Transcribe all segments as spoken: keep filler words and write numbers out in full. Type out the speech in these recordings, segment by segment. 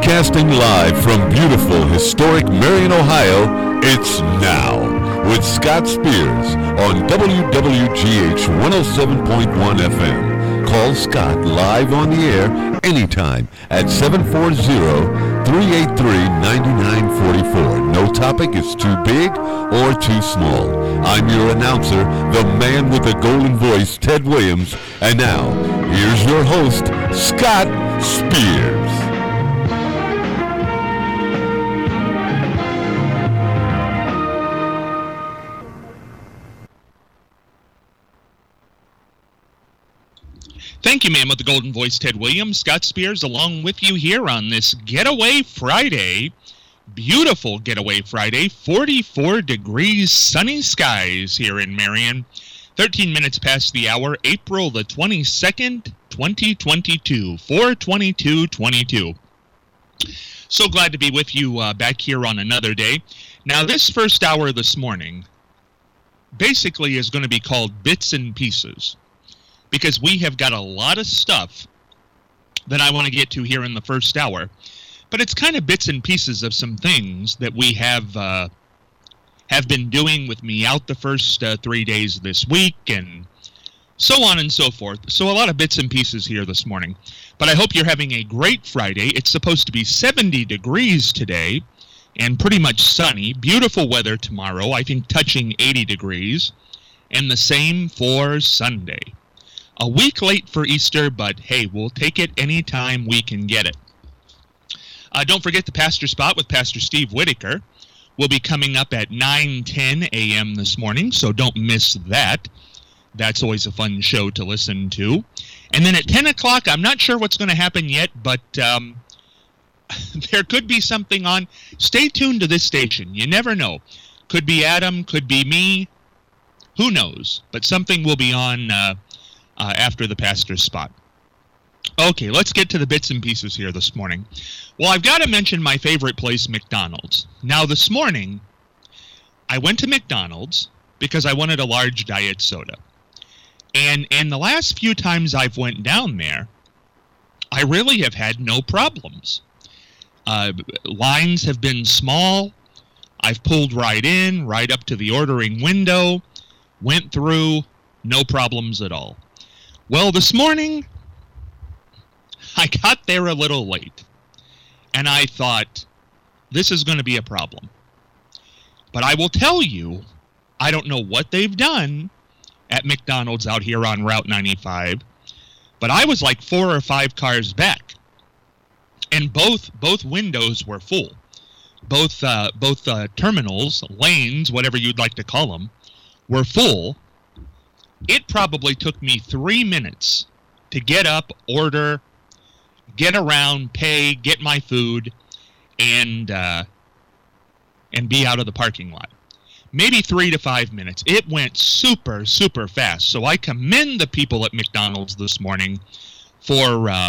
Broadcasting live from beautiful, historic Marion, Ohio, it's Now with Scott Spears on W W G H one oh seven point one F M. Call Scott live on the air anytime at seven four zero, three eight three, nine nine four four. No topic is too big or too small. I'm your announcer, the man with the golden voice, Ted Williams. And now, here's your host, Scott Spears. Thank you, man, with the golden voice, Ted Williams. Scott Spears along with you here on this Getaway Friday. Beautiful Getaway Friday. forty-four degrees, sunny skies here in Marion. thirteen minutes past the hour, April the twenty-second, twenty twenty-two. four twenty-two twenty-two. So glad to be with you uh, back here on another day. Now, this first hour this morning basically is going to be called Bits and Pieces, because we have got a lot of stuff that I want to get to here in the first hour. But it's kind of bits and pieces of some things that we have uh, have been doing with me out the first uh, three days this week, and so on and so forth. So a lot of bits and pieces here this morning. But I hope you're having a great Friday. It's supposed to be seventy degrees today and pretty much sunny. Beautiful weather tomorrow, I think touching eighty degrees. And the same for Sunday. A week late for Easter, but hey, we'll take it anytime we can get it. Uh, don't forget the Pastor Spot with Pastor Steve Whitaker will be coming up at nine ten a.m. this morning, so don't miss that. That's always a fun show to listen to. And then at ten o'clock, I'm not sure what's going to happen yet, but um, there could be something on. Stay tuned to this station. You never know. Could be Adam, could be me. Who knows? But something will be on uh, uh, after the Pastor's Spot. Okay, let's get to the bits and pieces here this morning. Well, I've got to mention my favorite place, McDonald's. Now, this morning, I went to McDonald's because I wanted a large diet soda. And and the last few times I've went down there, I really have had no problems. Uh, lines have been small. I've pulled right in, right up to the ordering window, went through, no problems at all. Well, this morning, I got there a little late, and I thought, this is going to be a problem. But I will tell you, I don't know what they've done at McDonald's out here on Route ninety-five, but I was like four or five cars back, and both both windows were full. Both uh, both uh, terminals, lanes, whatever you'd like to call them, were full. It probably took me three minutes to get up, order, get around, pay, get my food, and uh, and be out of the parking lot. Maybe three to five minutes. It went super, super fast. So I commend the people at McDonald's this morning for uh,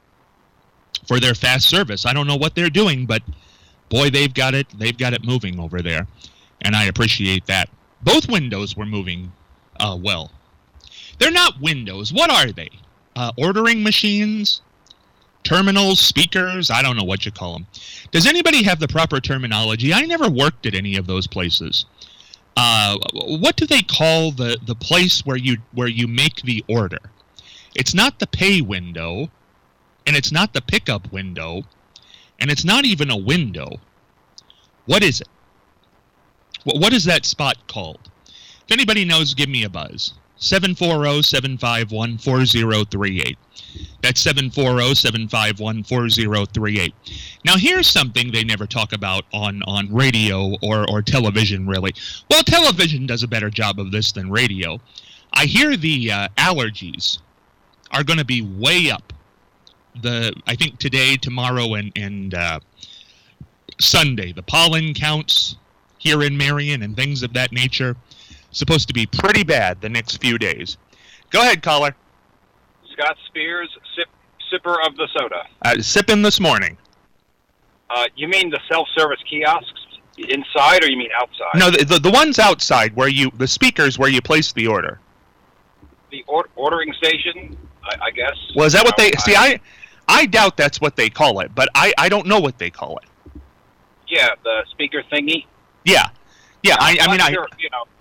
for their fast service. I don't know what they're doing, but boy, they've got it. They've got it moving over there, and I appreciate that. Both windows were moving uh, well. They're not windows. What are they? Uh, ordering machines? Terminals, speakers, I don't know what you call them. Does anybody have the proper terminology? I never worked at any of those places. Uh, what do they call the, the place where you where you make the order? It's not the pay window, and it's not the pickup window, and it's not even a window. What is it? What, what is that spot called? If anybody knows, give me a buzz. seven four zero, seven five one, four zero three eight. That's seven four zero, seven five one, four zero three eight. Now, here's something they never talk about on, on radio or, or television, really. Well, television does a better job of this than radio. I hear the uh, allergies are going to be way up. The I think today, tomorrow, and, and uh, Sunday. The pollen counts here in Marion and things of that nature supposed to be pretty bad the next few days. Go ahead, caller. Scott Spears, sip, sipper of the soda. Uh, sipping this morning. Uh, you mean the self-service kiosks inside, or you mean outside? No, the, the the ones outside where you the speakers where you place the order. The or- ordering station, I, I guess. Well, is that what they I, see? I I doubt that's what they call it, but I, I don't know what they call it. Yeah, the speaker thingy. Yeah, yeah. I, I mean, sure, I you know.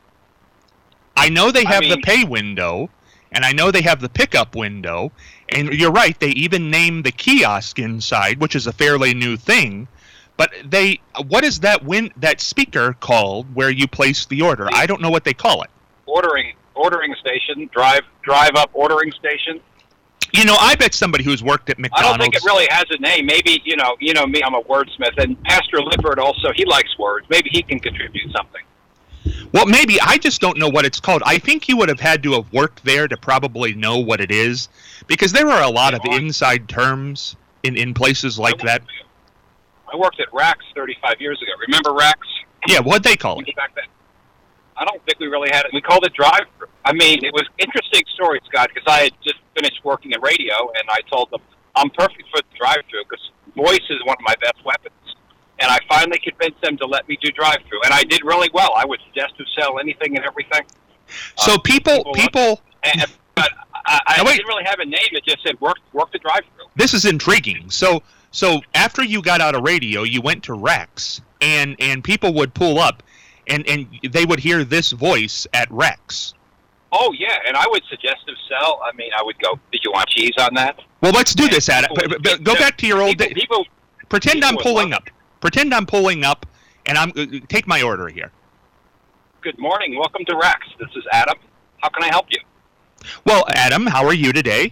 I know they have I mean, the pay window, and I know they have the pickup window, and you're right. They even name the kiosk inside, which is a fairly new thing. But they, what is that win that speaker called where you place the order? I don't know what they call it. Ordering ordering station, drive drive up ordering station. You know, I bet somebody who's worked at McDonald's. I don't think it really has a name. Maybe, you know, you know me, I'm a wordsmith, and Pastor Lippert also, he likes words. Maybe he can contribute something. Well, maybe. I just don't know what it's called. I think he would have had to have worked there to probably know what it is, because there are a lot of inside terms in, in places like that. I worked at Rax thirty-five years ago. Remember Rax? Yeah, what'd they call it? Back then. I don't think we really had it. We called it drive-thru. I mean, it was an interesting story, Scott, because I had just finished working in radio, and I told them, I'm perfect for the drive-thru, because voice is one of my best weapons. And I finally convinced them to let me do drive-thru, and I did really well. I would suggest to sell anything and everything. So um, people, people... people and, but I, I now, didn't really have a name. It just said, work, work the drive-thru. This is intriguing. So, so after you got out of radio, you went to Rex, and, and people would pull up, and, and they would hear this voice at Rex. Oh, yeah, and I would suggest to sell. I mean, I would go, did you want cheese on that? Well, let's do and this, Adam. Go back to your old people, day. People, Pretend people I'm pulling up. It. Pretend I'm pulling up, and I'm uh, take my order here. Good morning. Welcome to Rex. This is Adam. How can I help you? Well, Adam, how are you today?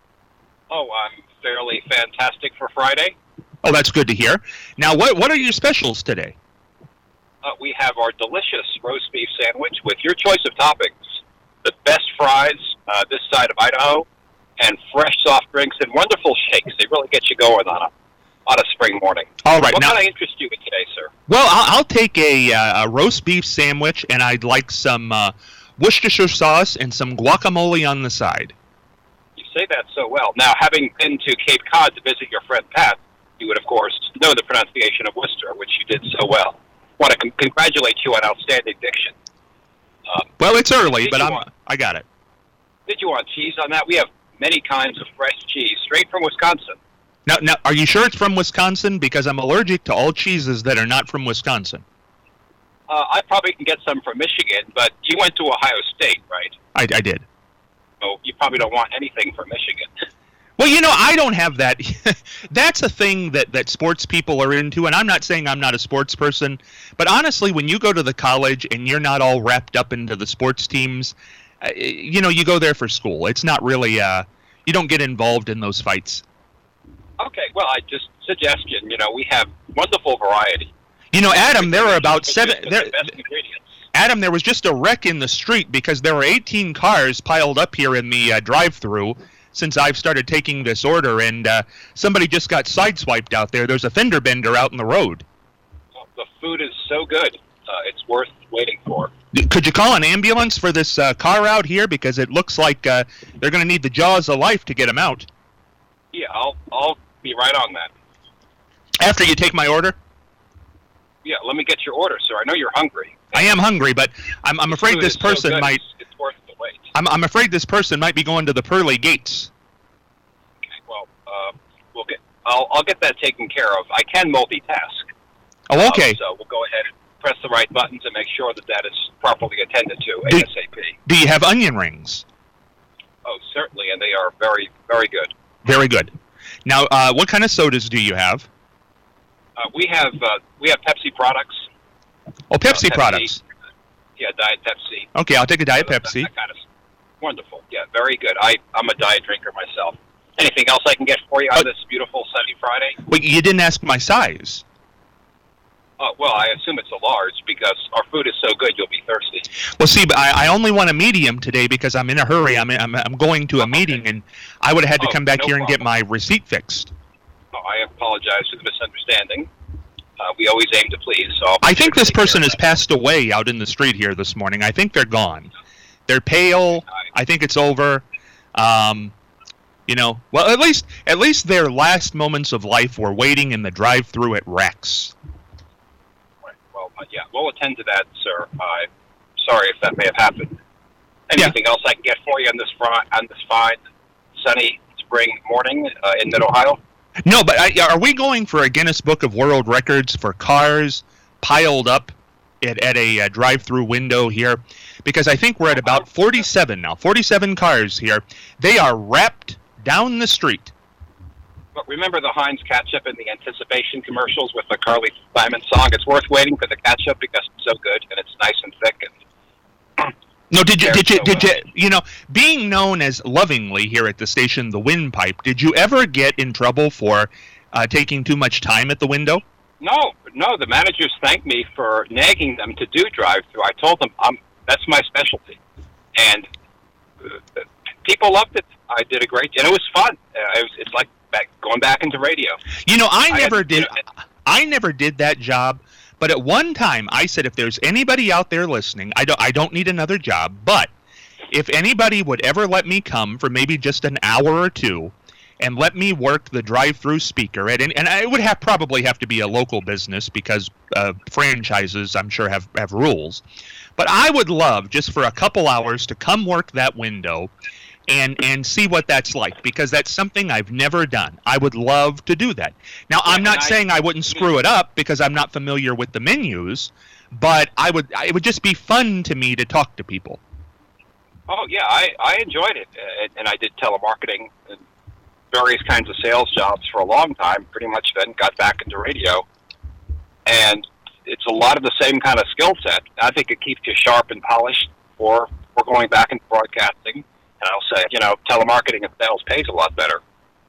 Oh, I'm fairly fantastic for Friday. Oh, that's good to hear. Now, what what are your specials today? Uh, we have our delicious roast beef sandwich with your choice of toppings, the best fries uh, this side of Idaho, and fresh soft drinks and wonderful shakes. They really get you going on a on a spring morning. All right. What now, kind of interest you in today, sir? Well, I'll, I'll take a, uh, a roast beef sandwich, and I'd like some uh, Worcestershire sauce and some guacamole on the side. You say that so well. Now, having been to Cape Cod to visit your friend Pat, you would, of course, know the pronunciation of Worcester, which you did so well. I want to con- congratulate you on outstanding diction. Um, well, it's early, but I'm want, I got it. Did you want cheese on that? We have many kinds of fresh cheese, straight from Wisconsin. Now, now, are you sure it's from Wisconsin? Because I'm allergic to all cheeses that are not from Wisconsin. Uh, I probably can get some from Michigan, but you went to Ohio State, right? I, I did. So you probably don't want anything from Michigan. Well, you know, I don't have that. That's a thing that, that sports people are into, and I'm not saying I'm not a sports person, but honestly, when you go to the college and you're not all wrapped up into the sports teams, uh, you know, you go there for school. It's not really, uh, you don't get involved in those fights. Okay, well, I just suggestion, you know, we have wonderful variety. You know, Adam, there are about seven. There, the best ingredients. Adam, there was just a wreck in the street because there were eighteen cars piled up here in the uh, drive-thru since I've started taking this order, and uh, somebody just got sideswiped out there. There's a fender bender out in the road. Well, the food is so good, uh, it's worth waiting for. Could you call an ambulance for this uh, car out here? Because it looks like uh, they're going to need the jaws of life to get them out. Yeah, I'll I'll be right on that. After you take my order? Yeah, let me get your order, sir. I know you're hungry. I am hungry, but I'm I'm afraid this person so might. It's, it's worth the wait. I'm I'm afraid this person might be going to the pearly gates. Okay, well, uh, we'll get. I'll I'll get that taken care of. I can multitask. Oh, okay. Um, so we'll go ahead and press the right buttons and make sure that that is properly attended to Do, ASAP. Do you have onion rings? Oh, certainly, and they are very very good. Very good. Now, uh, what kind of sodas do you have? Uh, we have uh, we have Pepsi products. Oh, Pepsi, uh, Pepsi products. Yeah, Diet Pepsi. Okay, I'll take a Diet Uh, Pepsi. That kind of, wonderful. Yeah, very good. I, I'm a diet drinker myself. Anything else I can get for you on Uh, this beautiful sunny Friday? Wait, you didn't ask my size. Oh, well, I assume it's a large because our food is so good you'll be thirsty. Well, see, but I, I only want a medium today because I'm in a hurry. I'm I'm, I'm going to a Okay. meeting, and I would have had to Oh, come back no here and get problem. my receipt fixed. Oh, I apologize for the misunderstanding. Uh, we always aim to please. So I'll be I sure think to this take care person of has that. passed away out in the street here this morning. I think they're gone. They're pale. I think it's over. Um, you know, well, at least at least their last moments of life were waiting in the drive-thru at Rex. Right. Well, uh, yeah, we'll attend to that, sir. I'm sorry if that may have happened. Anything else I can get for you on this fri- on this fine, sunny spring morning uh, in Mid-Ohio. No, but I, are we going for a Guinness Book of World Records for cars piled up at, at a uh, drive-through window here? Because I think we're at about forty-seven now. forty-seven cars here. They are wrapped down the street. But remember the Heinz ketchup and the anticipation commercials with the Carly Simon song? It's worth waiting for the ketchup because it's so good and it's nice and thick. And no, did you, did you, did you, you know, being known as lovingly here at the station, the Windpipe, did you ever get in trouble for uh, taking too much time at the window? No, no, the managers thanked me for nagging them to do drive-through. I told them I'm, that's my specialty. And uh, people loved it. I did a great, and it was fun. Uh, it was, it's like back, going back into radio. You know, I, I never had, did, you know, I never did that job. But at one time, I said, if there's anybody out there listening, I don't, I don't need another job. But if anybody would ever let me come for maybe just an hour or two and let me work the drive-through speaker, at, and, and it would have probably have to be a local business because uh, franchises, I'm sure, have, have rules. But I would love just for a couple hours to come work that window and and see what that's like, because that's something I've never done. I would love to do that. Now, I'm not saying I wouldn't screw it up because I'm not familiar with the menus, but I would. It would just be fun to me to talk to people. Oh, yeah, I, I enjoyed it, uh, and I did telemarketing and various kinds of sales jobs for a long time, pretty much then got back into radio, and it's a lot of the same kind of skill set. I think it keeps you sharp and polished for, for going back into broadcasting. And I'll say, you know, telemarketing and sales pays a lot better.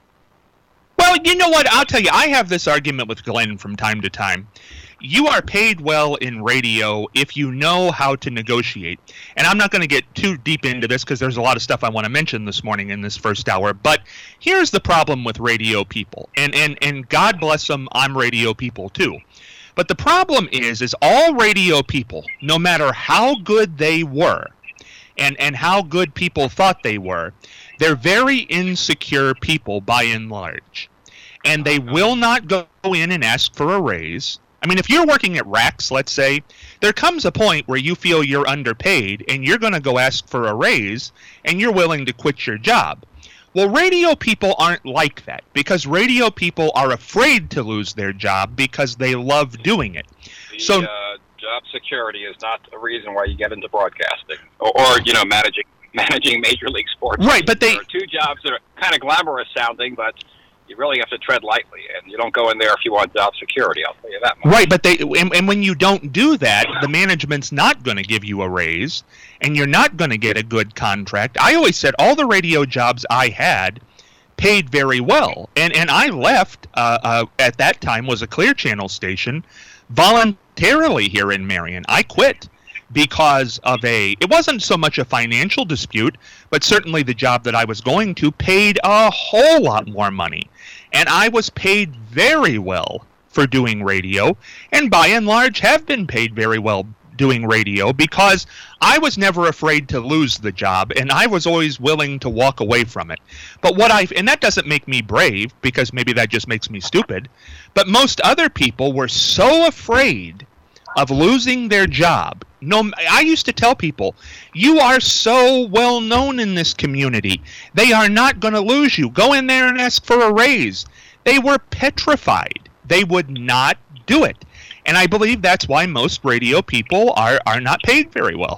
Well, you know what? I'll tell you, I have this argument with Glenn from time to time. You are paid well in radio if you know how to negotiate. And I'm not going to get too deep into this because there's a lot of stuff I want to mention this morning in this first hour. But here's the problem with radio people. And, and, and God bless them, I'm radio people too. But the problem is, is all radio people, no matter how good they were, and and how good people thought they were, they're very insecure people by and large. And they will not go in and ask for a raise. I mean, if you're working at Rax, let's say, there comes a point where you feel you're underpaid and you're going to go ask for a raise and you're willing to quit your job. Well, radio people aren't like that, because radio people are afraid to lose their job because they love doing it. The, so. Uh, job security is not the reason why you get into broadcasting or, or you know, managing managing major league sports. Right, but they there are two jobs that are kind of glamorous sounding, but you really have to tread lightly, and you don't go in there if you want job security. I'll tell you that much. Right, but they and, and when you don't do that, the management's not going to give you a raise, and you're not going to get a good contract. I always said all the radio jobs I had paid very well, and and I left uh, uh, at that time was a Clear Channel station voluntarily here in Marion. I quit because of a, it wasn't so much a financial dispute, but certainly the job that I was going to paid a whole lot more money. And I was paid very well for doing radio, and by and large have been paid very well doing radio, because I was never afraid to lose the job, and I was always willing to walk away from it. But what I, and that doesn't make me brave, because maybe that just makes me stupid, but most other people were so afraid of losing their job. No, I used to tell people, you are so well known in this community, they are not going to lose you. Go in there and ask for a raise. They were petrified. They would not do it. And I believe that's why most radio people are, are not paid very well.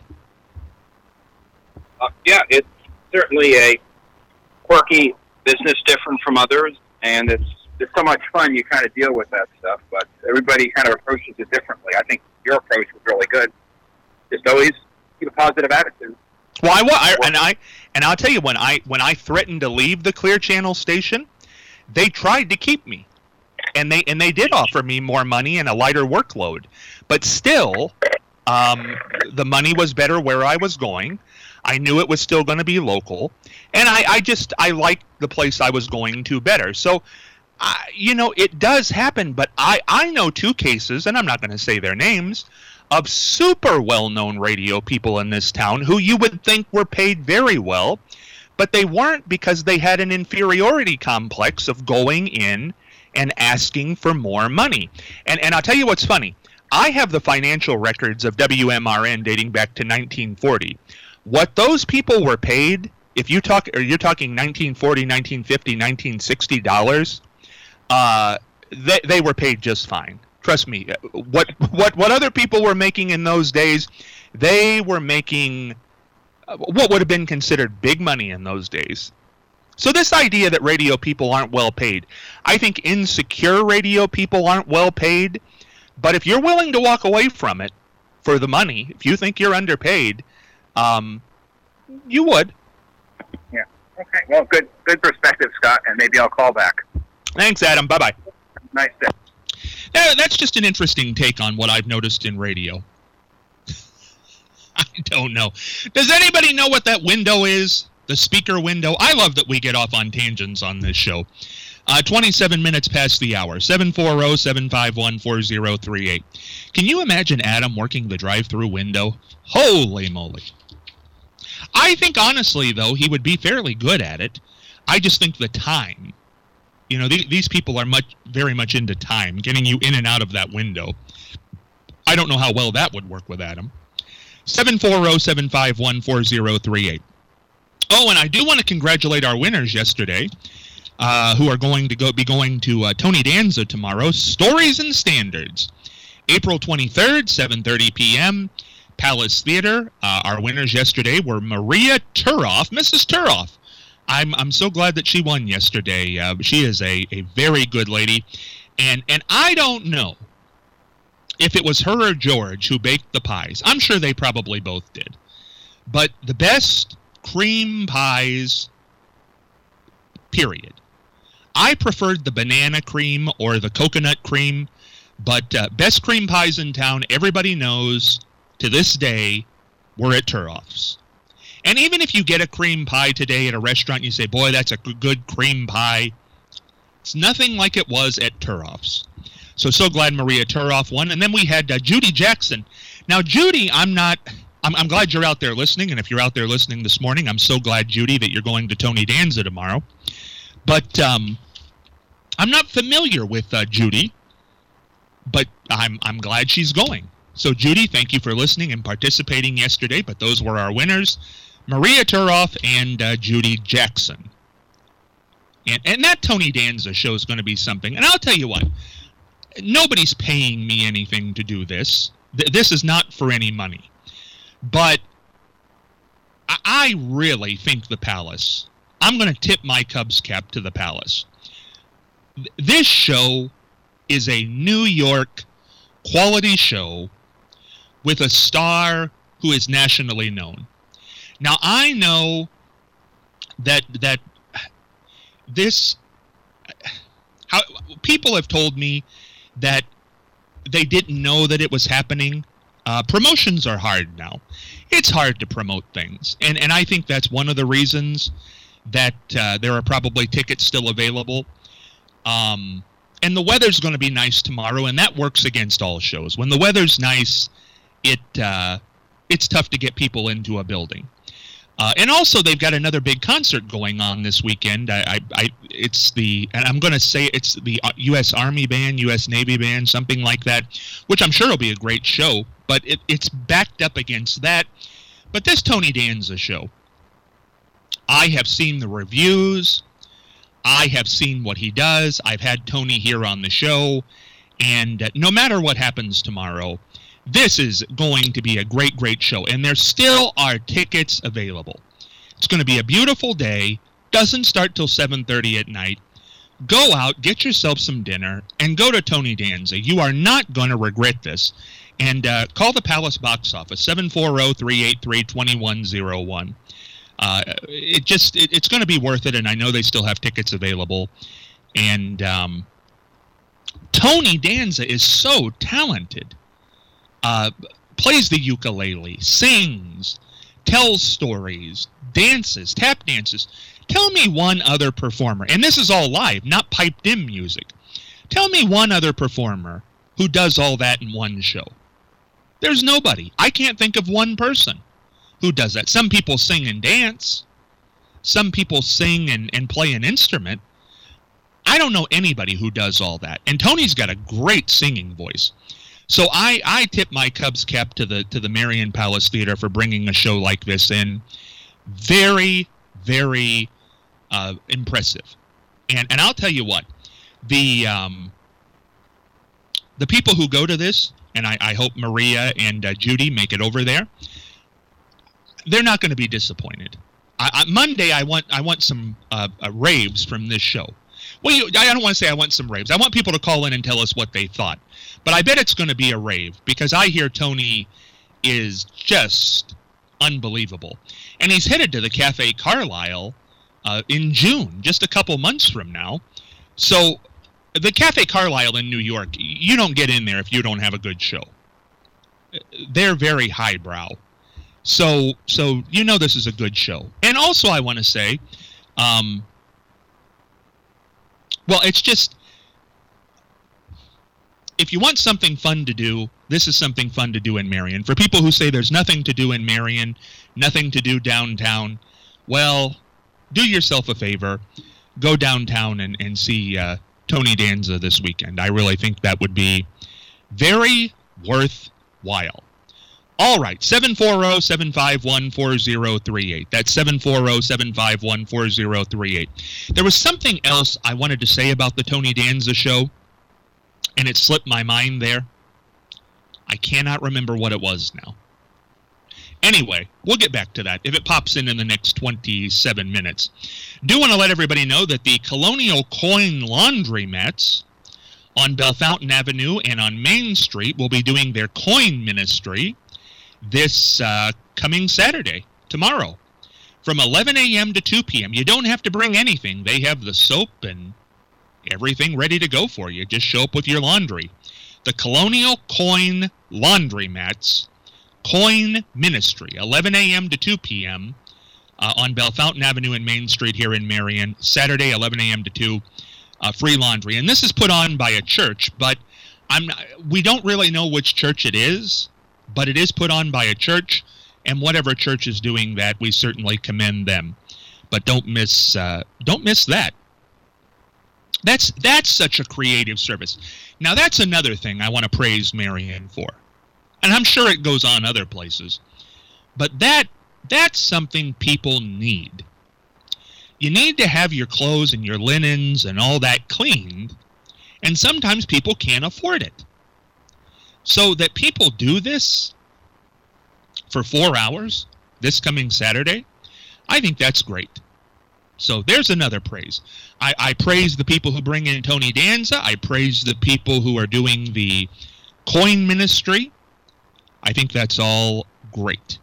Uh, yeah, it's certainly a quirky business, different from others, and it's it's so much fun. You kind of deal with that stuff, but everybody kind of approaches it differently. I think your approach was really good. Just always keep a positive attitude. Well, I, I and I and I'll tell you, when I when I threatened to leave the Clear Channel station, they tried to keep me. And they and they did offer me more money and a lighter workload, but still, um, the money was better where I was going. I knew it was still going to be local, and I, I just I liked the place I was going to better. So, I, you know, it does happen. But I I know two cases, and I'm not going to say their names, of super well-known radio people in this town who you would think were paid very well, but they weren't, because they had an inferiority complex of going in and asking for more money. And and I'll tell you what's funny. I have the financial records of W M R N dating back to nineteen forty. What those people were paid if you talk, or you're talking nineteen forty, nineteen fifty, nineteen sixty dollars, uh, they they were paid just fine. Trust me. What what what other people were making in those days, they were making what would have been considered big money in those days. So this idea that radio people aren't well paid, I think insecure radio people aren't well paid. But if you're willing to walk away from it for the money, if you think you're underpaid, um, you would. Yeah. Okay. Well, good good perspective, Scott, and maybe I'll call back. Thanks, Adam. Bye-bye. Nice day. Yeah, that's just an interesting take on what I've noticed in radio. I don't know. Does anybody know what that window is? The speaker window? I love that we get off on tangents on this show. Uh, twenty-seven minutes past the hour. seven four zero, seven five one, four zero three eight. Can you imagine Adam working the drive-through window? Holy moly. I think, honestly, though, he would be fairly good at it. I just think the time. You know, th- these people are much, very much into time, getting you in and out of that window. I don't know how well that would work with Adam. seven four zero, seven five one, four zero three eight. Oh, and I do want to congratulate our winners yesterday, uh, who are going to go be going to uh, Tony Danza tomorrow. Stories and Standards, April twenty-third, seven thirty p.m., Palace Theater. Uh, our winners yesterday were Maria Turoff, Missus Turoff. I'm I'm so glad that she won yesterday. Uh, she is a, a very good lady, and and I don't know if it was her or George who baked the pies. I'm sure they probably both did, but the best cream pies, period. I preferred the banana cream or the coconut cream, but uh, best cream pies in town, everybody knows to this day, were at Turoff's. And even if you get a cream pie today at a restaurant, you say, boy, that's a good cream pie, it's nothing like it was at Turoff's. So, so glad Maria Turoff won. And then we had uh, Judy Jackson. Now, Judy, I'm not... I'm, I'm glad you're out there listening, and if you're out there listening this morning, I'm so glad, Judy, that you're going to Tony Danza tomorrow. But um, I'm not familiar with uh, Judy, but I'm I'm glad she's going. So, Judy, thank you for listening and participating yesterday, but those were our winners, Maria Turoff and uh, Judy Jackson. And, and that Tony Danza show is going to be something. And I'll tell you what, nobody's paying me anything to do this. Th- this is not for any money. But I really think the Palace, I'm going to tip my Cubs cap to the Palace. This show is a New York quality show with a star who is nationally known. Now, I know that that this, how, people have told me that they didn't know that it was happening. Uh, promotions are hard now. It's hard to promote things. And and I think that's one of the reasons that uh, there are probably tickets still available. Um, and the weather's going to be nice tomorrow, and that works against all shows. When the weather's nice, it uh, it's tough to get people into a building. Uh, and also, they've got another big concert going on this weekend. I, I, I it's the, and I'm going to say it's the U S Army Band, U S Navy Band, something like that, which I'm sure will be a great show. But it, it's backed up against that. But this Tony Danza show, I have seen the reviews. I have seen what he does. I've had Tony here on the show. And uh, no matter what happens tomorrow, this is going to be a great, great show. And there still are tickets available. It's going to be a beautiful day. Doesn't start till seven thirty at night. Go out, get yourself some dinner, and go to Tony Danza. You are not going to regret this. And uh, call the Palace box office, seven four zero, three eight three, two one zero one. Uh, it just, it, it's going to be worth it, and I know they still have tickets available. And um, Tony Danza is so talented. Uh, plays the ukulele, sings, tells stories, dances, tap dances. Tell me one other performer, and this is all live, not piped-in music. Tell me one other performer who does all that in one show. There's nobody. I can't think of one person who does that. Some people sing and dance. Some people sing and, and play an instrument. I don't know anybody who does all that. And Tony's got a great singing voice. So I, I tip my Cubs cap to the to the Marion Palace Theater for bringing a show like this in. Very, very uh, impressive. And and I'll tell you what, the um, the people who go to this, and I, I hope Maria and uh, Judy make it over there, they're not going to be disappointed. I, I, Monday, I want I want some uh, uh, raves from this show. Well, you, I don't want to say I want some raves. I want people to call in and tell us what they thought. But I bet it's going to be a rave, because I hear Tony is just unbelievable. And he's headed to the Cafe Carlisle uh, in June, just a couple months from now. So the Cafe Carlisle in New York, you don't get in there if you don't have a good show. They're very highbrow. So, so you know this is a good show. And also I want to say, um, well, it's just, if you want something fun to do, this is something fun to do in Marion. For people who say there's nothing to do in Marion, nothing to do downtown, well, do yourself a favor. Go downtown and, and see uh, Tony Danza this weekend. I really think that would be very worthwhile. All right, seven four zero, seven five one, four zero three eight. That's seven four zero, seven five one, four zero three eight. There was something else I wanted to say about the Tony Danza show, and it slipped my mind there. I cannot remember what it was now. Anyway, we'll get back to that if it pops in in the next twenty-seven minutes. Do want to let everybody know that the Colonial Coin Laundromats on Bellefontaine Avenue and on Main Street will be doing their coin ministry this uh, coming Saturday, tomorrow, from eleven a.m. to two p.m. You don't have to bring anything. They have the soap and everything ready to go for you. Just show up with your laundry. The Colonial Coin Laundromats Coin Ministry, eleven a.m. to two p.m. Uh, on Bellefontaine Avenue and Main Street here in Marion, Saturday, eleven a.m. to two, uh, free laundry. And this is put on by a church, but I'm not, we don't really know which church it is, but it is put on by a church, and whatever church is doing that, we certainly commend them. But don't miss uh, don't miss that. That's that's such a creative service. Now that's another thing I want to praise Marion for, and I'm sure it goes on other places. But that that's something people need. You need to have your clothes and your linens and all that cleaned, and sometimes people can't afford it. So that people do this for four hours this coming Saturday, I think that's great. So there's another praise. I, I praise the people who bring in Tony Danza. I praise the people who are doing the coin ministry. I think that's all great.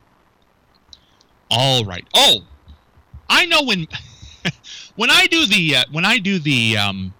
All right. Oh, I know when when I do the uh, when I do the um,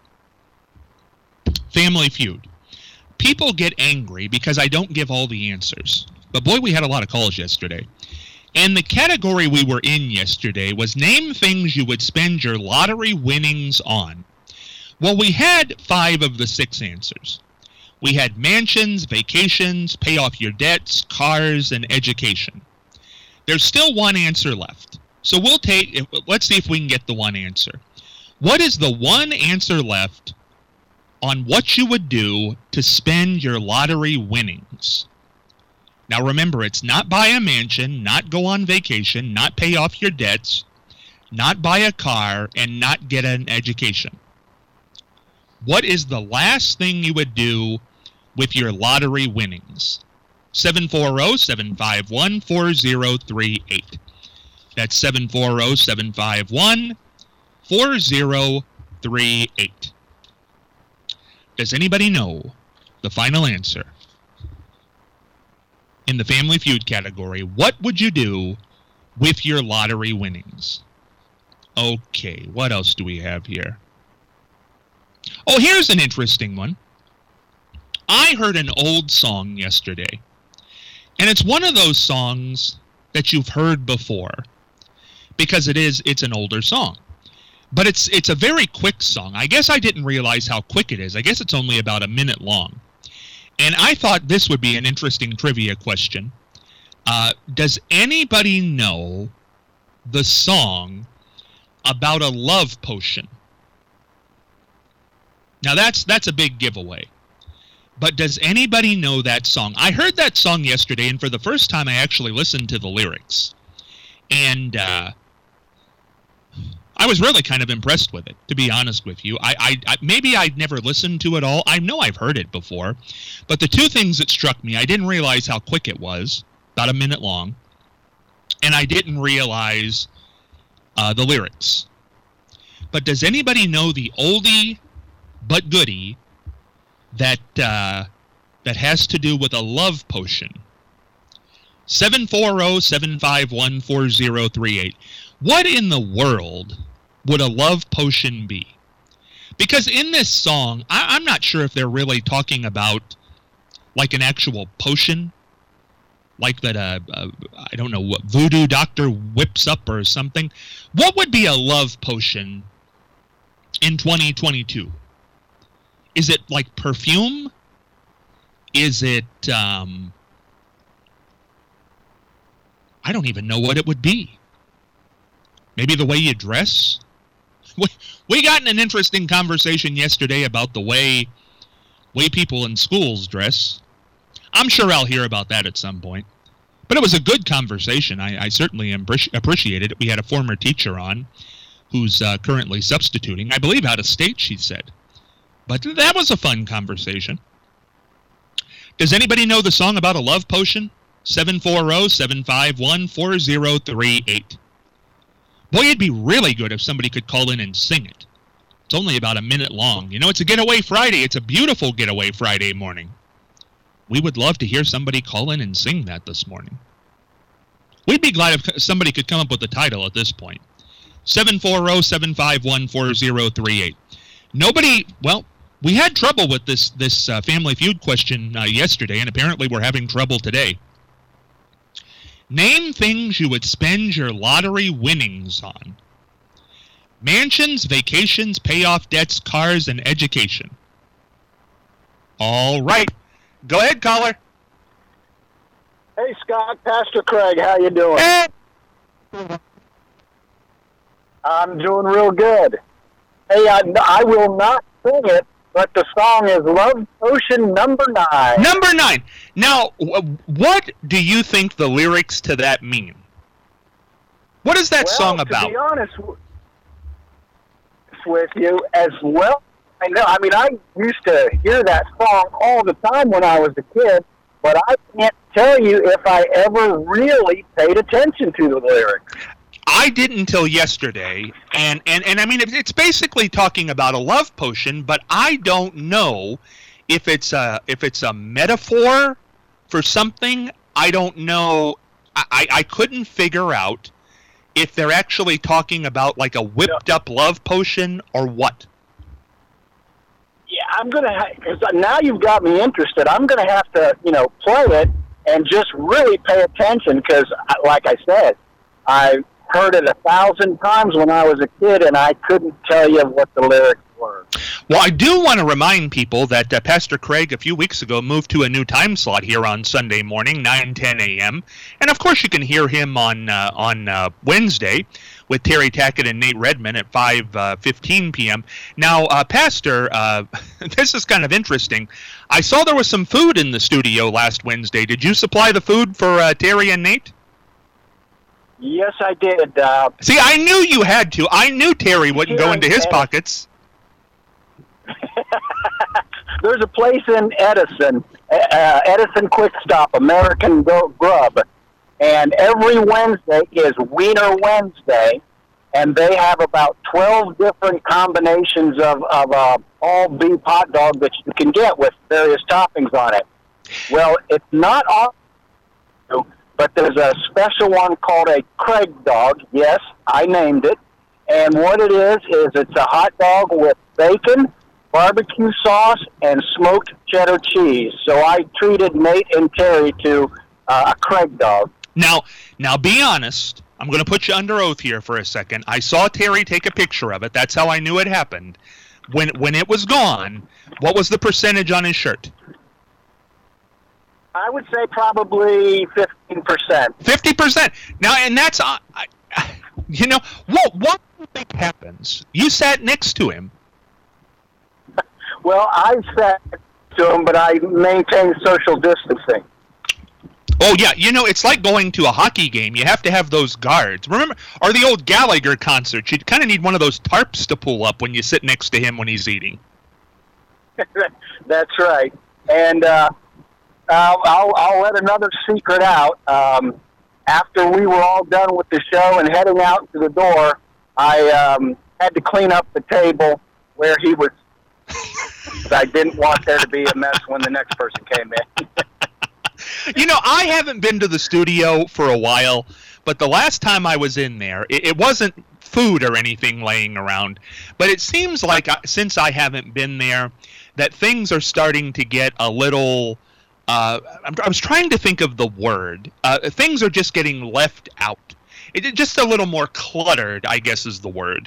Family Feud, people get angry because I don't give all the answers. But boy, we had a lot of calls yesterday. And the category we were in yesterday was name things you would spend your lottery winnings on. Well, we had five of the six answers. We had mansions, vacations, pay off your debts, cars, and education. There's still one answer left. So we'll take, let's see if we can get the one answer. What is the one answer left on what you would do to spend your lottery winnings? Now remember, it's not buy a mansion, not go on vacation, not pay off your debts, not buy a car, and not get an education. What is the last thing you would do with your lottery winnings? seven four zero, seven five one, four zero three eight. That's seven four zero, seven five one, four zero three eight. Does anybody know the final answer? In the Family Feud category, what would you do with your lottery winnings? Okay, what else do we have here? Oh, here's an interesting one. I heard an old song yesterday, and it's one of those songs that you've heard before, because it is, it's an older song. But it's it's a very quick song. I guess I didn't realize how quick it is. I guess it's only about a minute long. And I thought this would be an interesting trivia question. Uh, does anybody know the song about a love potion? Now that's that's a big giveaway. But does anybody know that song? I heard that song yesterday, and for the first time I actually listened to the lyrics. And uh, I was really kind of impressed with it, to be honest with you. I, I, I maybe I'd never listened to it all. I know I've heard it before, but the two things that struck me, I didn't realize how quick it was, about a minute long, and I didn't realize uh, the lyrics. But does anybody know the oldie but goodie that uh, that has to do with a love potion? seven four zero, seven five one, four zero three eight. What in the world would a love potion be? Because in this song, I, I'm not sure if they're really talking about like an actual potion, like that, uh, uh, I don't know, what voodoo doctor whips up or something. What would be a love potion in twenty twenty-two? Is it like perfume? Is it, um, I don't even know what it would be. Maybe the way you dress? We, we got in an interesting conversation yesterday about the way, way people in schools dress. I'm sure I'll hear about that at some point. But it was a good conversation. I, I certainly appreciated it. We had a former teacher on who's uh, currently substituting. I believe out of state, she said. But that was a fun conversation. Does anybody know the song about a love potion? seven four zero, seven five one, four zero three eight. Boy, it'd be really good if somebody could call in and sing it. It's only about a minute long. You know, it's a Getaway Friday. It's a beautiful Getaway Friday morning. We would love to hear somebody call in and sing that this morning. We'd be glad if somebody could come up with the title at this point. seven four zero, seven five one, four zero three eight. Nobody, well, we had trouble with this, this uh, Family Feud question uh, yesterday, and apparently we're having trouble today. Name things you would spend your lottery winnings on. Mansions, vacations, pay off debts, cars, and education. All right. Go ahead, caller. Hey, Scott, Pastor Craig, how you doing? Hey. I'm doing real good. Hey, I, I will not sing it, but the song is Love Potion Number Nine. Number nine. Now, what do you think the lyrics to that mean? What is that well, song about? To be honest with you, as well, I know. I mean, I used to hear that song all the time when I was a kid, but I can't tell you if I ever really paid attention to the lyrics. I didn't until yesterday, and, and, and I mean, it's basically talking about a love potion, but I don't know if it's a, if it's a metaphor for something. I don't know. I, I couldn't figure out if they're actually talking about like a whipped-up love potion or what. Yeah, I'm going to, because now you've got me interested, I'm going to have to, you know, play it and just really pay attention because, like I said, I heard it a thousand times when I was a kid, and I couldn't tell you what the lyrics were. Well, I do want to remind people that uh, Pastor Craig a few weeks ago moved to a new time slot here on Sunday morning, nine ten a.m. And, of course, you can hear him on uh, on uh, Wednesday with Terry Tackett and Nate Redman at five fifteen p.m. Now, uh, Pastor, uh, this is kind of interesting. I saw there was some food in the studio last Wednesday. Did you supply the food for uh, Terry and Nate? Yes, I did. Uh, See, I knew you had to. I knew Terry wouldn't go into his pockets. There's a place in Edison, uh, Edison Quick Stop, American Grub, and every Wednesday is Wiener Wednesday, and they have about twelve different combinations of, of uh, all beef hot dog that you can get with various toppings on it. Well, it's not all, but there's a special one called a Craig dog. Yes, I named it. And what it is, is it's a hot dog with bacon, barbecue sauce, and smoked cheddar cheese. So I treated Nate and Terry to uh, a Craig dog. Now, now be honest. I'm going to put you under oath here for a second. I saw Terry take a picture of it. That's how I knew it happened. When when it was gone, what was the percentage on his shirt? I would say probably fifteen percent. fifty percent. Now, and that's, uh, I, you know, what, what do you think happens? You sat next to him. Well, I sat to him, but I maintained social distancing. Oh, yeah. You know, it's like going to a hockey game. You have to have those guards. Remember, or the old Gallagher concerts. You kind of need one of those tarps to pull up when you sit next to him when he's eating. That's right. And uh, I'll, I'll, I'll let another secret out. Um, after we were all done with the show and heading out to the door, I um, had to clean up the table where he was. I didn't want there to be a mess when the next person came in. You know, I haven't been to the studio for a while, but the last time I was in there, it, it wasn't food or anything laying around. But it seems like I, since I haven't been there, that things are starting to get a little... Uh, I was trying to think of the word. Uh, things are just getting left out. It, it just a little more cluttered, I guess is the word.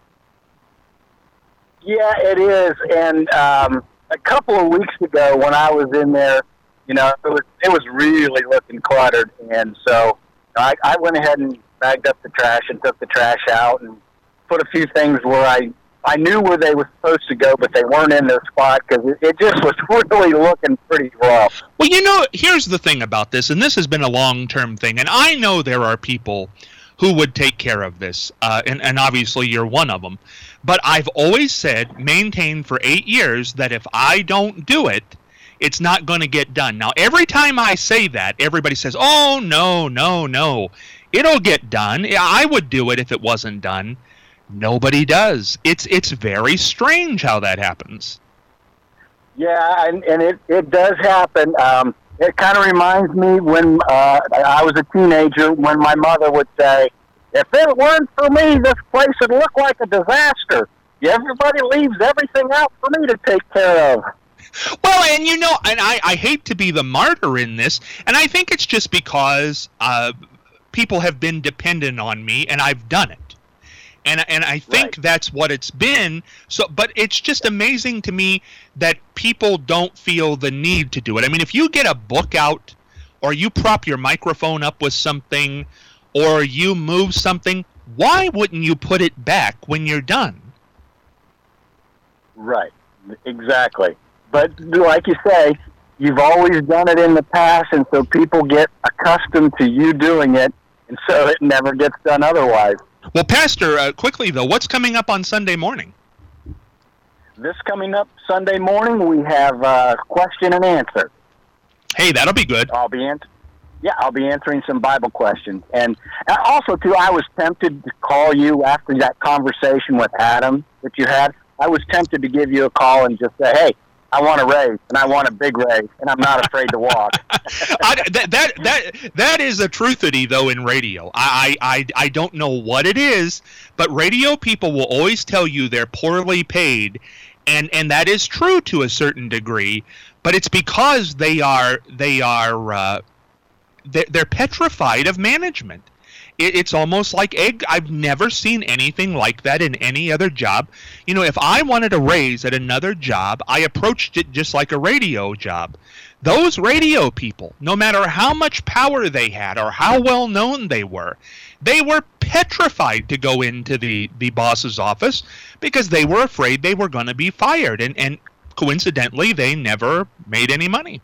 Yeah, it is. And um, a couple of weeks ago when I was in there, you know, it was it was really looking cluttered. And so I, I went ahead and bagged up the trash and took the trash out and put a few things where I, I knew where they were supposed to go, but they weren't in their spot because it, it just was really looking pretty rough. Well, you know, here's the thing about this, and this has been a long-term thing, and I know there are people who would take care of this, uh, and, and obviously you're one of them. But I've always said, maintained for eight years, that if I don't do it, it's not going to get done. Now, every time I say that, everybody says, oh, no, no, no. It'll get done. I would do it if it wasn't done. Nobody does. It's it's very strange how that happens. Yeah, and, and it, it does happen. Um, it kind of reminds me when uh, I was a teenager, when my mother would say, if it weren't for me, this place would look like a disaster. Everybody leaves everything out for me to take care of. Well, and you know, and I, I hate to be the martyr in this, and I think it's just because uh, people have been dependent on me, and I've done it. And and I think right. that's what it's been. So, but it's just amazing to me that people don't feel the need to do it. I mean, if you get a book out, or you prop your microphone up with something, or you move something, why wouldn't you put it back when you're done? Right. Exactly. But like you say, you've always done it in the past, and so people get accustomed to you doing it, and so it never gets done otherwise. Well, Pastor, uh, quickly, though, what's coming up on Sunday morning? This coming up Sunday morning, we have uh, question and answer. Hey, that'll be good. I'll be answering. Yeah, I'll be answering some Bible questions. And also, too, I was tempted to call you after that conversation with Adam that you had. I was tempted to give you a call and just say, hey, I want a raise, and I want a big raise, and I'm not afraid to walk. I, that, that, that, that is a truthity, though, in radio. I, I, I don't know what it is, but radio people will always tell you they're poorly paid, and, and that is true to a certain degree, but it's because they are, they are uh, they're, they're petrified of management. It, it's almost like egg. I've never seen anything like that in any other job. You know, if I wanted a raise at another job, I approached it just like a radio job. Those radio people, no matter how much power they had or how well known they were, they were petrified to go into the, the boss's office because they were afraid they were going to be fired. And, and coincidentally, they never made any money.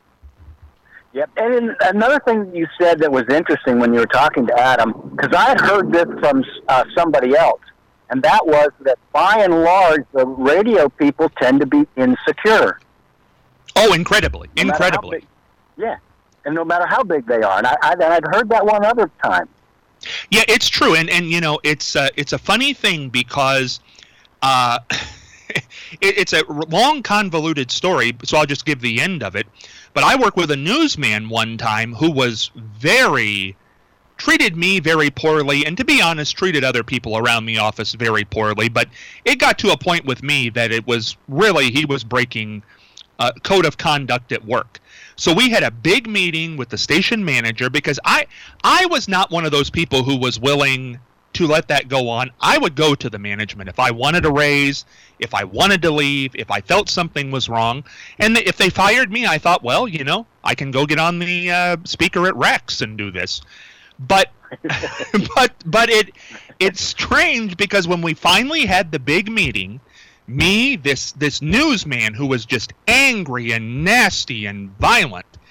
Yep. And in, another thing you said that was interesting when you were talking to Adam, because I had heard this from uh, somebody else, and that was that by and large, the radio people tend to be insecure. Oh, incredibly. No incredibly. Big, yeah. And no matter how big they are. And I, I, I'd heard that one other time. Yeah, it's true. And, and you know, it's, uh, it's a funny thing because uh, it, it's a long, convoluted story, so I'll just give the end of it. But I worked with a newsman one time who was very, treated me very poorly, and to be honest, treated other people around the office very poorly. But it got to a point with me that it was really, he was breaking uh, code of conduct at work. So we had a big meeting with the station manager because I, I was not one of those people who was willing to let that go on. I would go to the management if I wanted a raise, if I wanted to leave, if I felt something was wrong. And if they fired me, I thought, well, you know, I can go get on the uh, speaker at Rex and do this. But but but it it's strange because when we finally had the big meeting, me, this this newsman who was just angry and nasty and violent,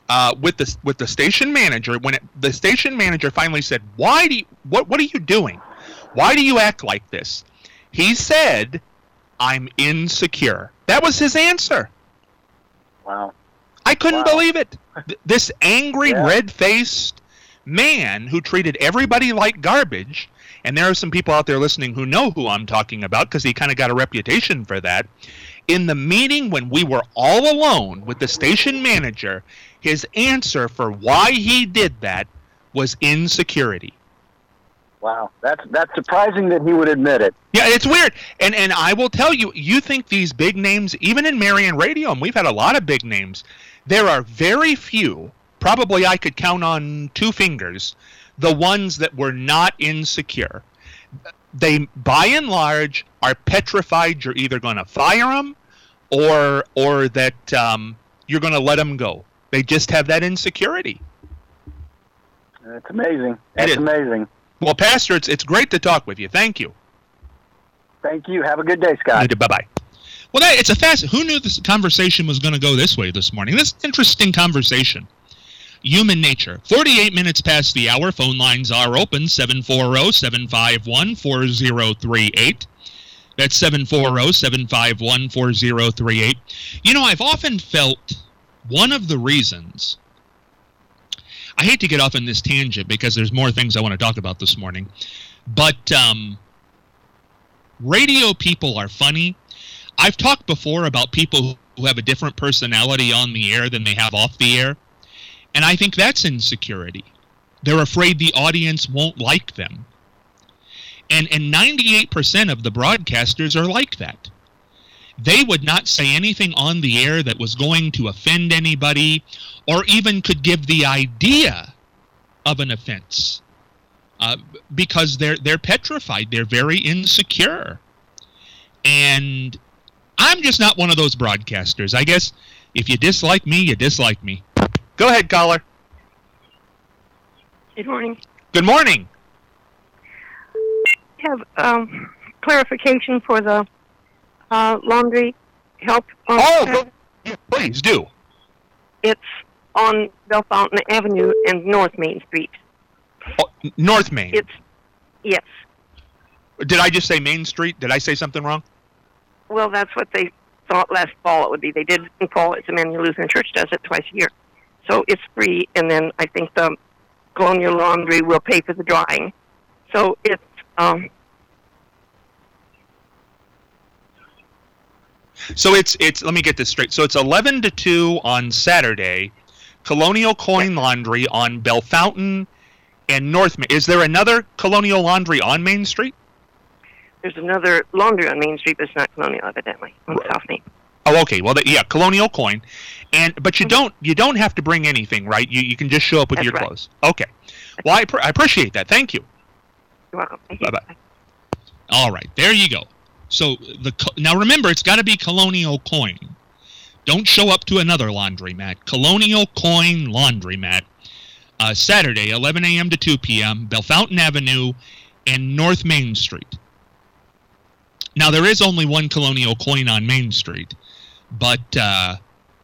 uh, with the with the station manager. When it, the station manager finally said, "Why do you, what what are you doing? Why do you act like this?" He said, "I'm insecure." That was his answer. Wow. I couldn't Wow. believe it. Th- This angry, Yeah. red-faced man who treated everybody like garbage, and there are some people out there listening who know who I'm talking about because he kind of got a reputation for that. In the meeting when we were all alone with the station manager, his answer for why he did that was insecurity. Wow. That's that's surprising that he would admit it. Yeah, it's weird. And and I will tell you, you think these big names, even in Marion Radio, and we've had a lot of big names, there are very few, probably I could count on two fingers, the ones that were not insecure. They, by and large, are petrified you're either going to fire them or, or that um, you're going to let them go. They just have that insecurity. It's amazing. It That's is. amazing. Well, Pastor, it's, it's great to talk with you. Thank you. Thank you. Have a good day, Scott. Bye-bye. Well, that, it's a fast. Who knew this conversation was going to go this way this morning? This is an interesting conversation. Human nature. forty-eight minutes past the hour. Phone lines are open. seven four zero, seven five one, four zero three eight. That's seven four zero, seven five one, four zero three eight. You know, I've often felt one of the reasons. I hate to get off on this tangent because there's more things I want to talk about this morning. But um, radio people are funny. I've talked before about people who have a different personality on the air than they have off the air. And I think that's insecurity. They're afraid the audience won't like them. And and ninety-eight percent of the broadcasters are like that. They would not say anything on the air that was going to offend anybody or even could give the idea of an offense uh, because they're they're petrified. They're very insecure. And I'm just not one of those broadcasters. I guess if you dislike me, you dislike me. Go ahead, caller. Good morning. Good morning. I have um, clarification for the uh, laundry help. On Oh, go, yeah, please do. It's on Bellefontaine Avenue and North Main Street. Oh, North Main. It's, yes. Did I just say Main Street? Did I say something wrong? Well, that's what they thought last fall it would be. They did in fall. It's Emmanuel Lutheran Church does it twice a year. So it's free, and then I think the Colonial Laundry will pay for the drying. So it's... Um, So it's it's let me get this straight. So it's eleven to two on Saturday, Colonial Coin Laundry on Bellefontaine and North Main. Is there another Colonial Laundry on Main Street? there's another laundry on Main Street, but it's not Colonial, evidently, on Right. South Main. Oh, okay. Well, the, yeah, Colonial Coin, and but you don't you don't have to bring anything, right? You you can just show up with That's your right. clothes. Okay. Well, I, pr- I appreciate that. Thank you. You're welcome. Thank you. Bye-bye. All right, there you go. So the co- now remember, it's got to be Colonial Coin. Don't show up to another laundromat. Colonial Coin Laundromat, uh, Saturday, eleven a.m. to two p.m., Bellefontaine Avenue and North Main Street. Now, there is only one Colonial Coin on Main Street, but uh,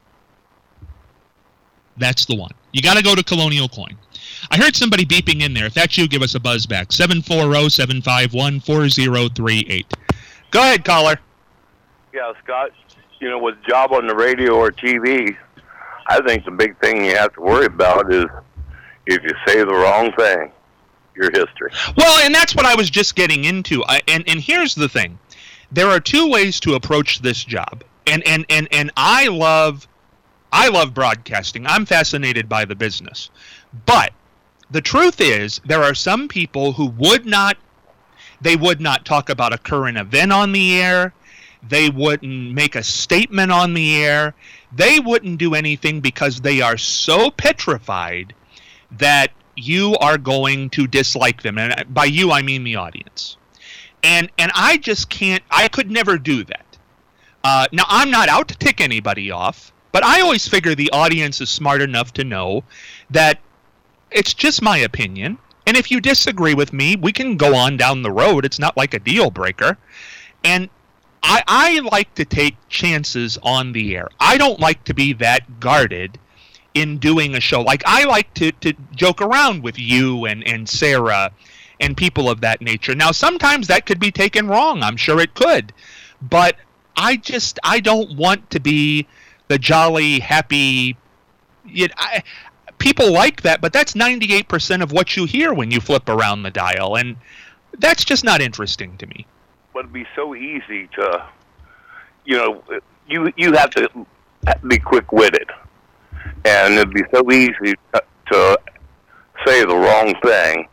that's the one. You got to go to Colonial Coin. I heard somebody beeping in there. If that's you, give us a buzz back. seven four zero, seven five one, four zero three eight. Go ahead, caller. Yeah, Scott, you know, with job on the radio or T V, I think the big thing you have to worry about is if you say the wrong thing, your history. Well, and that's what I was just getting into. I, and, and here's the thing. There are two ways to approach this job. And, and, and, and I love I love broadcasting. I'm fascinated by the business. But the truth is, there are some people who would not They would not talk about a current event on the air. They wouldn't make a statement on the air. They wouldn't do anything because they are so petrified that you are going to dislike them. And by you, I mean the audience. And and I just can't, I could never do that. Uh, now, I'm not out to tick anybody off, but I always figure the audience is smart enough to know that it's just my opinion. And if you disagree with me, we can go on down the road. It's not like a deal breaker. And I, I like to take chances on the air. I don't like to be that guarded in doing a show. Like, I like to, to joke around with you and, and Sarah and people of that nature. Now, sometimes that could be taken wrong. I'm sure it could. But I just, I don't want to be the jolly, happy, you know, I, people like that, but that's ninety-eight percent of what you hear when you flip around the dial, and that's just not interesting to me. But it'd be so easy to, you know, you you have to be quick-witted, and it'd be so easy to, to say the wrong thing.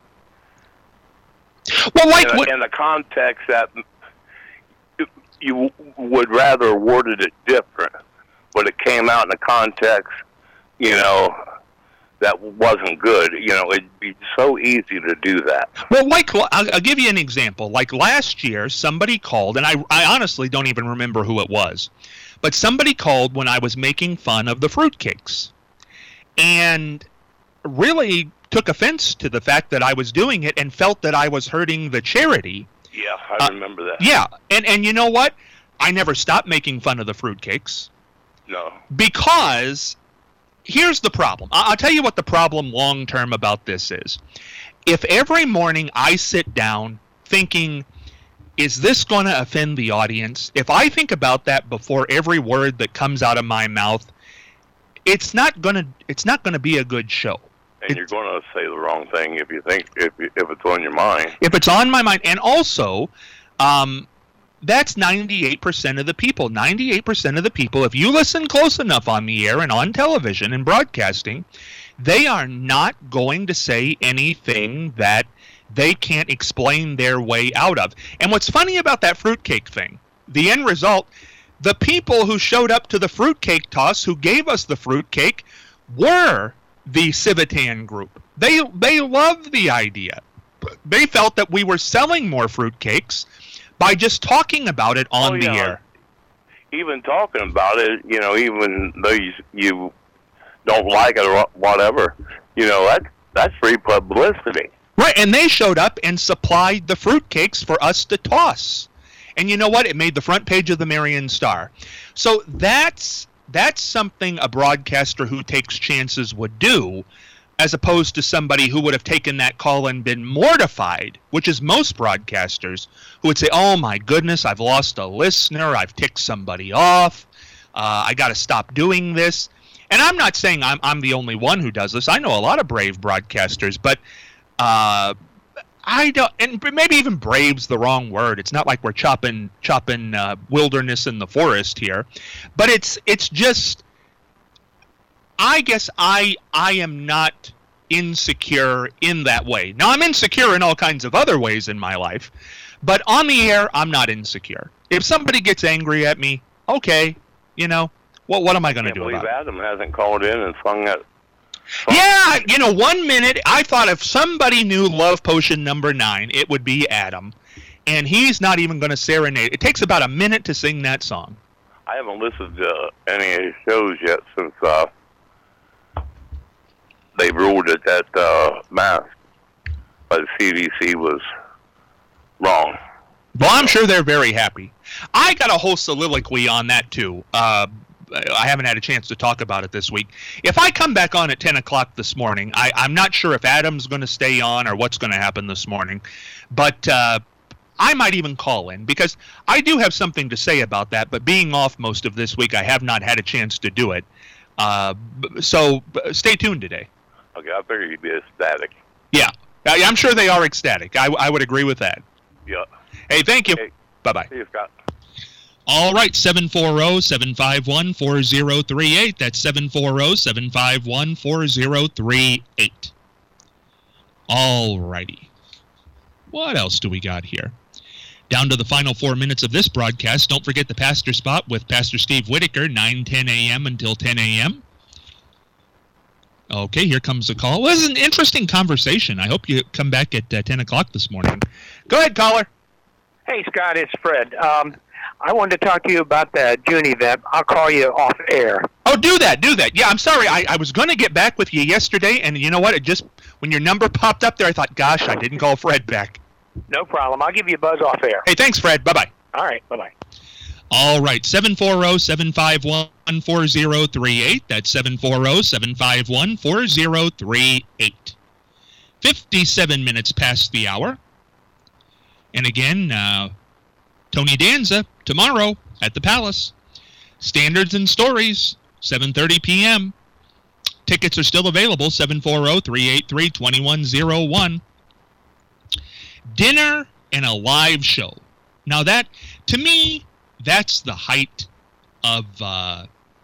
Well, like in, what, in the context that you would rather have worded it different, but it came out in a context, you know, that wasn't good. You know, it'd be so easy to do that. Well, like, I'll, I'll give you an example. Like last year, somebody called, and I, I honestly don't even remember who it was, but somebody called when I was making fun of the fruitcakes, and really took offense to the fact that I was doing it and felt that I was hurting the charity. Yeah, I uh, remember that. Yeah, and, and you know what? I never stopped making fun of the fruitcakes. No. Because here's the problem. I'll tell you what the problem long term about this is. If every morning I sit down thinking, is this going to offend the audience? If I think about that before every word that comes out of my mouth, it's not going to it's not going to be a good show. And you're going to say the wrong thing if you think if if it's on your mind. If it's on my mind, and also, um, that's ninety-eight percent of the people. ninety-eight percent of the people, if you listen close enough on the air and on television and broadcasting, they are not going to say anything that they can't explain their way out of. And what's funny about that fruitcake thing, the end result, the people who showed up to the fruitcake toss, who gave us the fruitcake, were the Civitan group. They they loved the idea. They felt that we were selling more fruitcakes by just talking about it on oh, the yeah. air. Even talking about it, you know, even though you, you don't like it or whatever, you know, that, that's free publicity. Right, and they showed up and supplied the fruitcakes for us to toss. And you know what? It made the front page of the Marion Star. So that's that's something a broadcaster who takes chances would do, as opposed to somebody who would have taken that call and been mortified, which is most broadcasters, who would say, oh my goodness, I've lost a listener, I've ticked somebody off, uh, I got to stop doing this. And I'm not saying I'm, I'm the only one who does this. I know a lot of brave broadcasters, but uh, I don't, and maybe even brave's the wrong word. It's not like we're chopping chopping uh, wilderness in the forest here, but it's it's just, I guess I I am not insecure in that way. Now, I'm insecure in all kinds of other ways in my life, but on the air, I'm not insecure. If somebody gets angry at me, okay, you know, what what am I going to do about it? I can't believe Adam hasn't called in and sung that. Yeah, you know, one minute I thought if somebody knew Love Potion number nine, it would be Adam, and he's not even going to serenade. It takes about a minute to sing that song. I haven't listened to any of his shows yet since uh, they ruled that that uh, mask by the C D C was wrong. Well, I'm sure they're very happy. I got a whole soliloquy on that, too. Uh, I haven't had a chance to talk about it this week. If I come back on at ten o'clock this morning, I, I'm not sure if Adam's going to stay on or what's going to happen this morning, but uh, I might even call in because I do have something to say about that, but being off most of this week, I have not had a chance to do it. Uh, so stay tuned today. Okay, I figured you'd be ecstatic. Yeah, I, I'm sure they are ecstatic. I, I would agree with that. Yeah. Hey, thank you. Hey, bye-bye. see you, Scott. All right, seven four zero, seven five one, four zero three eight. That's seven four zero, seven five one, four zero three eight. All righty. What else do we got here? Down to the final four minutes of this broadcast. Don't forget the Pastor Spot with Pastor Steve Whitaker, nine ten a.m. until ten a.m. Okay, here comes the call. Well, this is an interesting conversation. I hope you come back at uh, ten o'clock this morning. Go ahead, caller. Hey, Scott, it's Fred. Um, I wanted to talk to you about the June event. I'll call you off air. Oh, do that, do that. Yeah, I'm sorry. I, I was going to get back with you yesterday, and you know what? It just, when your number popped up there, I thought, gosh, I didn't call Fred back. No problem. I'll give you a buzz off air. Hey, thanks, Fred. Bye-bye. All right, bye-bye. All right, seven four zero, seven five one, four zero three eight. That's seven four zero, seven five one, four zero three eight. fifty-seven minutes past the hour. And again, uh, Tony Danza tomorrow at the Palace. Standards and Stories, seven thirty p.m. Tickets are still available, seven four zero, three eight three, two one zero one. Dinner and a live show. Now that, to me, that's the height of uh,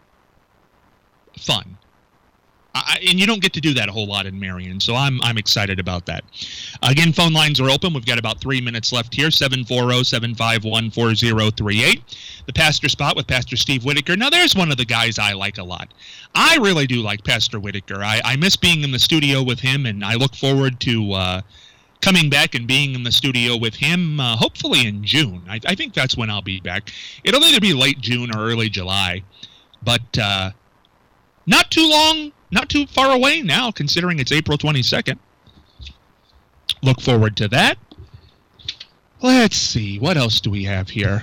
fun. I, and you don't get to do that a whole lot in Marion, so I'm I'm excited about that. Again, phone lines are open. We've got about three minutes left here, seven four zero, seven five one, four zero three eight. The Pastor Spot with Pastor Steve Whitaker. Now, there's one of the guys I like a lot. I really do like Pastor Whitaker. I, I miss being in the studio with him, and I look forward to uh, coming back and being in the studio with him, uh, hopefully in June. I, I think that's when I'll be back. It'll either be late June or early July, but uh, not too long. Not too far away now, considering it's April twenty-second. Look forward to that. Let's see. What else do we have here?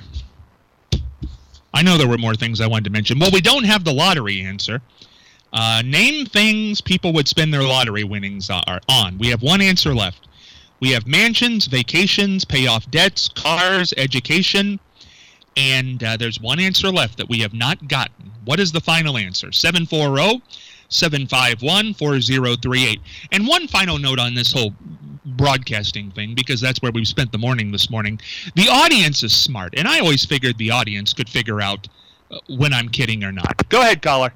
I know there were more things I wanted to mention. Well, we don't have the lottery answer. Uh, name things people would spend their lottery winnings on. We have one answer left. We have mansions, vacations, pay off debts, cars, education. And uh, there's one answer left that we have not gotten. What is the final answer? seven four zero, seven five one, four zero three eight. And one final note on this whole broadcasting thing, because that's where we've spent the morning this morning. The audience is smart, and I always figured the audience could figure out uh, when I'm kidding or not. Go ahead, caller.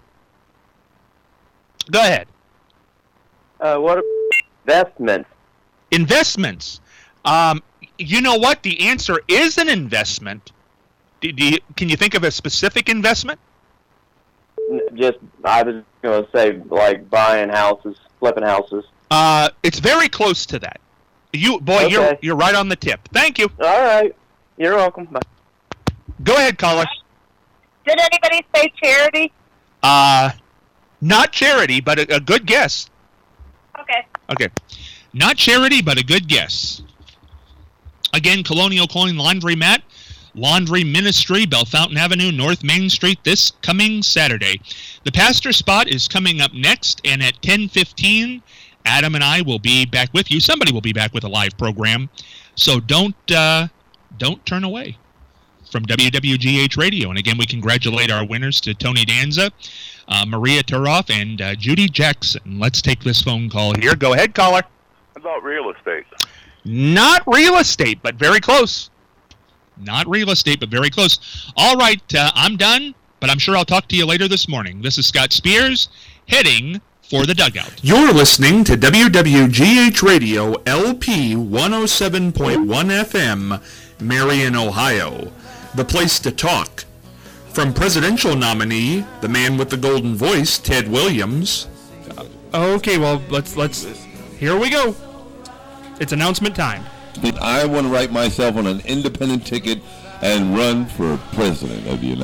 Go ahead. Uh, what investments? Investments. Um, you know what? The answer is an investment. Do, do you, can you think of a specific investment? Just, I was going to say, like, buying houses, flipping houses. Uh, it's very close to that. You, boy, Okay. you're you're right on the tip. Thank you. All right. You're welcome. Bye. Go ahead, caller. Did anybody say charity? Uh, not charity, but a, a good guess. Okay. Okay. Not charity, but a good guess. Again, Colonial Coin Laundromat, Laundry Ministry, Bellefontaine Avenue, North Main Street, this coming Saturday. The Pastor Spot is coming up next, and at ten fifteen, Adam and I will be back with you. Somebody will be back with a live program, so don't uh, don't turn away from W W G H Radio. And again, we congratulate our winners to Tony Danza, uh, Maria Turoff, and uh, Judy Jackson. Let's take this phone call here. Go ahead, caller. How about real estate? Not real estate, but very close. Not real estate, but very close. All right, uh, I'm done, but I'm sure I'll talk to you later this morning. This is Scott Spears, heading for the dugout. You're listening to W W G H Radio, L P one oh seven point one F M, Marion, Ohio. The place to talk. From presidential nominee, the man with the golden voice, Ted Williams. Uh, okay, well, let's, let's, here we go. It's announcement time. I want to write myself on an independent ticket and run for president of the United